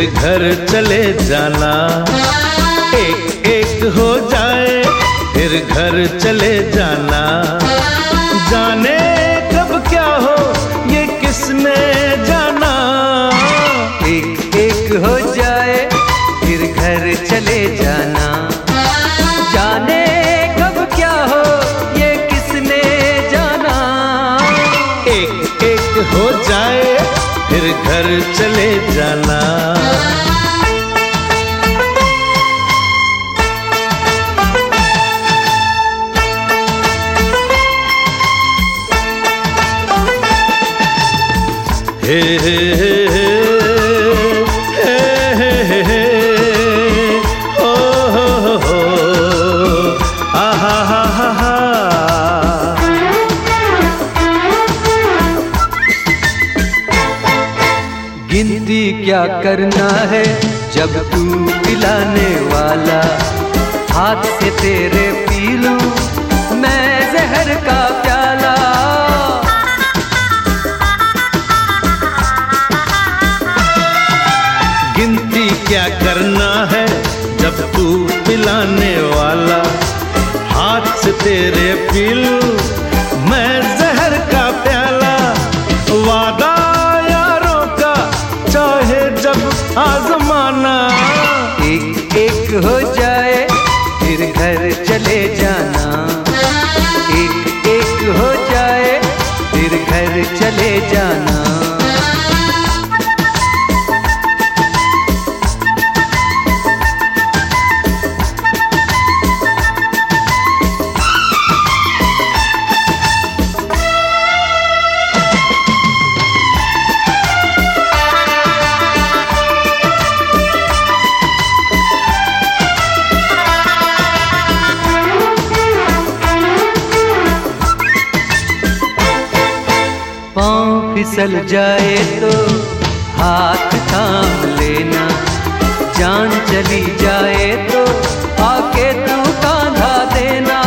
घर चले जाना। एक एक हो जाए फिर घर चले जाना। जाने कब क्या हो ये किसने जाना। एक एक हो जाए फिर घर चले जाना। जाने कब क्या हो ये किसने जाना। एक एक हो जाए फिर घर चले जाना। हे हे हे हे हे हे हे ओ हो आहा हा हा हा। गिनती क्या करना है जब तू पिलाने वाला। हाथ से तेरे पी लूं मैं जहर का प्याला। गिनती क्या करना है जब तू पिलाने वाला। हाथ से तेरे पी लूं मैं जहर का प्याला। वादा यारों का चाहे जब आजमाना। एक एक हो जाए फिर घर चले जाना। एक एक हो जाए फिर घर चले जाना। पाँव फिसल जाए तो हाथ थाम लेना। जान चली जाए तो आके तू कांधा देना।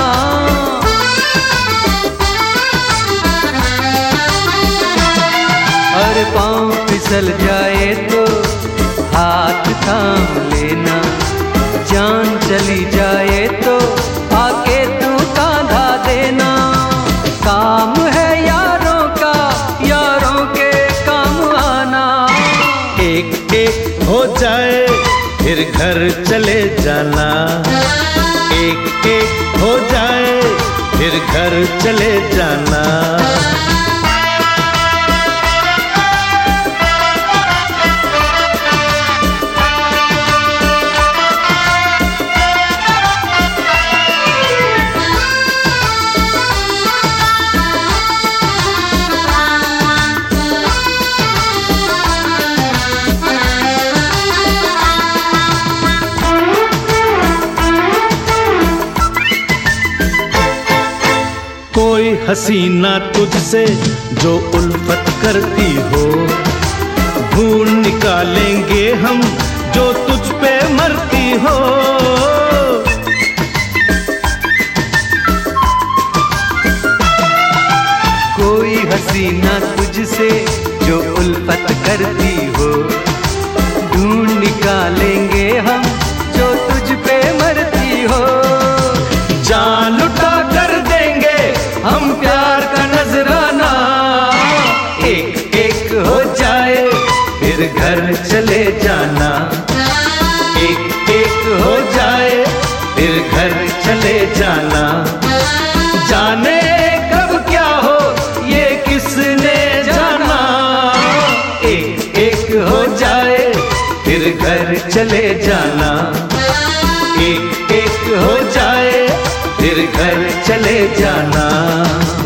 और पाँव फिसल जाए तो हाथ थाम लेना। जान चली जाए तो आके तू कांधा देना। काम है यारों का यारों के काम आना। एक एक हो जाए फिर घर चले जाना। एक एक हो जाए फिर घर चले जाना। कोई हसीना तुझसे जो उल्फत करती हो। ढूंढ निकालेंगे हम जो तुझ पे मरती हो। कोई हसीना तुझसे जो उल्फत करती हो। ढूंढ निकालेंगे हम जो तुझ पे मरती हो। जान लुटा कर देंगे हम प्यार का नजराना। एक एक हो जाए फिर घर चले जाना। एक एक हो जाए फिर घर चले जाना। जाने कब क्या हो ये किसने जाना। एक एक हो जाए फिर घर चले जाना। एक एक हो जाए फिर घर चले जाना।